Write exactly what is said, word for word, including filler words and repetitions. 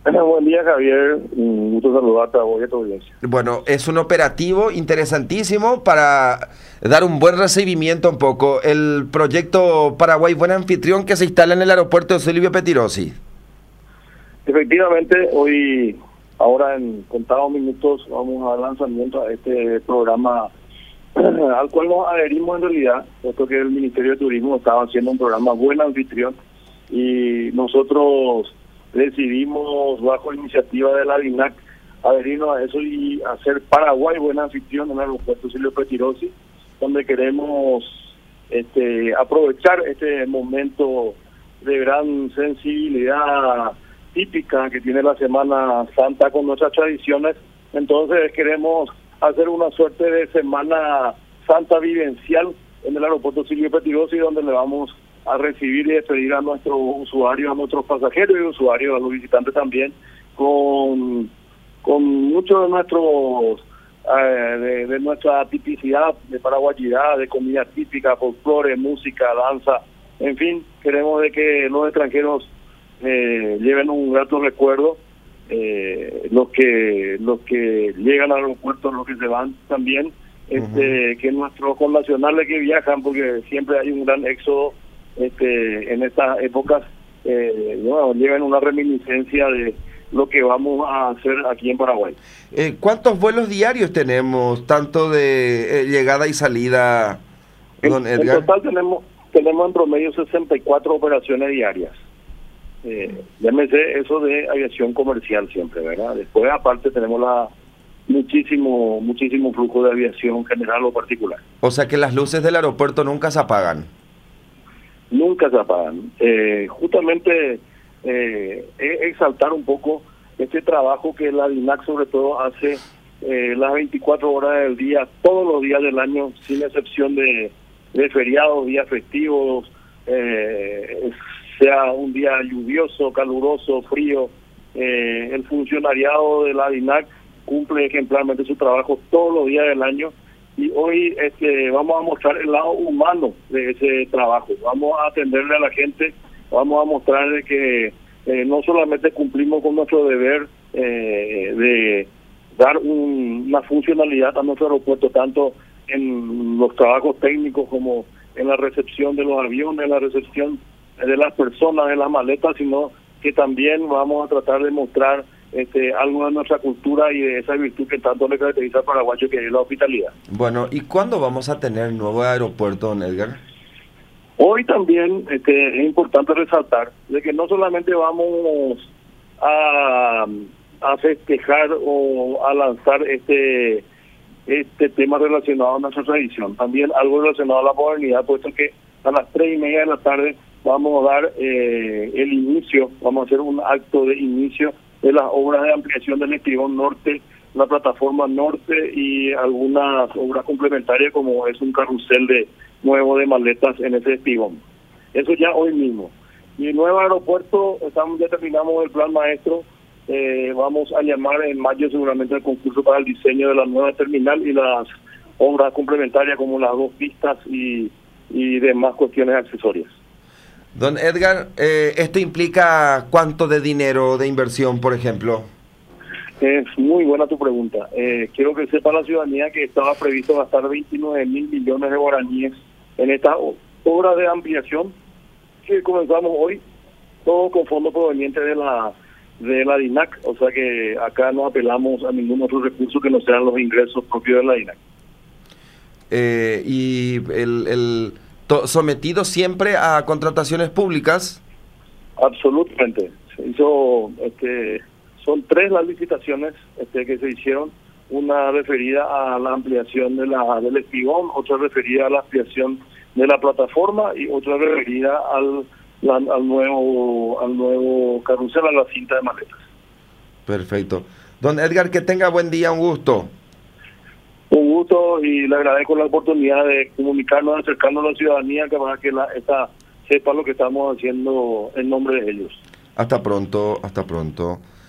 Buen día, Javier. Un gusto saludarte a vos y a tu audiencia. Bueno, es un operativo interesantísimo para dar un buen recibimiento un poco. El proyecto Paraguay Buen Anfitrión que se instala en el aeropuerto de Silvio Pettirossi. Efectivamente, hoy, ahora en contados minutos, vamos a dar lanzamiento a este programa al cual nos adherimos en realidad, puesto que el Ministerio de Turismo estaba haciendo un programa Buen Anfitrión y nosotros decidimos, bajo iniciativa de la DINAC, adherirnos a eso y hacer Paraguay Buen Anfitrión en el aeropuerto Silvio Pettirossi, donde queremos este, aprovechar este momento de gran sensibilidad típica que tiene la Semana Santa con nuestras tradiciones. Entonces queremos hacer una suerte de Semana Santa vivencial en el aeropuerto Silvio Pettirossi, donde le vamos a recibir y despedir a nuestros usuarios, a nuestros pasajeros y usuarios, a los visitantes también, con, con mucho de nuestros eh, de, de nuestra tipicidad, de paraguayidad, de comida típica, folclore, música, danza, en fin, queremos de que los extranjeros eh, lleven un grato recuerdo, eh, los que los que llegan al aeropuerto, los que se van también, este, uh-huh. que nuestros connacionales que viajan, porque siempre hay un gran éxodo este en estas épocas, eh, bueno, lleven una reminiscencia de lo que vamos a hacer aquí en Paraguay. Eh, ¿Cuántos vuelos diarios tenemos, tanto de eh, llegada y salida, don en, Edgar? En total tenemos tenemos en promedio sesenta y cuatro operaciones diarias. Eh, llámese eso de aviación comercial siempre, ¿verdad? Después aparte tenemos la muchísimo muchísimo flujo de aviación general o particular. O sea que las luces del aeropuerto nunca se apagan. Nunca se apagan. Eh, justamente eh, exaltar un poco este trabajo que la DINAC sobre todo hace eh, las veinticuatro horas del día, todos los días del año, sin excepción de, de feriados, días festivos, eh, sea un día lluvioso, caluroso, frío. Eh, el funcionariado de la DINAC cumple ejemplarmente su trabajo todos los días del año. Y hoy este, vamos a mostrar el lado humano de ese trabajo. Vamos a atenderle a la gente, vamos a mostrarle que eh, no solamente cumplimos con nuestro deber eh, de dar un, una funcionalidad a nuestro aeropuerto, tanto en los trabajos técnicos como en la recepción de los aviones, en la recepción de las personas, de las maletas, sino que también vamos a tratar de mostrar Este, algo de nuestra cultura y de esa virtud que tanto le caracteriza al paraguayo, que es la hospitalidad. Bueno, ¿y cuándo vamos a tener nuevo aeropuerto, don Edgar? Hoy también este, es importante resaltar de que no solamente vamos a, a festejar o a lanzar este este tema relacionado a nuestra tradición, también algo relacionado a la modernidad, puesto que a las tres y media de la tarde vamos a dar eh, el inicio, vamos a hacer un acto de inicio de las obras de ampliación del espigón norte, la plataforma norte y algunas obras complementarias como es un carrusel de nuevo de maletas en ese espigón. Eso ya hoy mismo. Y el nuevo aeropuerto, estamos ya terminamos el plan maestro, eh, vamos a llamar en mayo seguramente el concurso para el diseño de la nueva terminal y las obras complementarias como las dos pistas y, y demás cuestiones accesorias. Don Edgar, eh, ¿esto implica cuánto de dinero de inversión, por ejemplo? Es muy buena tu pregunta. Eh, quiero que sepa la ciudadanía que estaba previsto gastar veintinueve mil millones de guaraníes en esta obra de ampliación que comenzamos hoy, todo con fondos provenientes de la de la DINAC, o sea que acá no apelamos a ningún otro recurso que no sean los ingresos propios de la DINAC. Eh, y el... el... sometido siempre a contrataciones públicas. Absolutamente. Se hizo, este, son tres las licitaciones este, que se hicieron, una referida a la ampliación de la del espigón, otra referida a la ampliación de la plataforma y otra referida al la, al nuevo al nuevo carrusel, a la cinta de maletas. Perfecto. Don Edgar, que tenga buen día, un gusto. Un gusto y le agradezco la oportunidad de comunicarnos, acercarnos a la ciudadanía, que para que la, esta sepa lo que estamos haciendo en nombre de ellos. Hasta pronto, hasta pronto.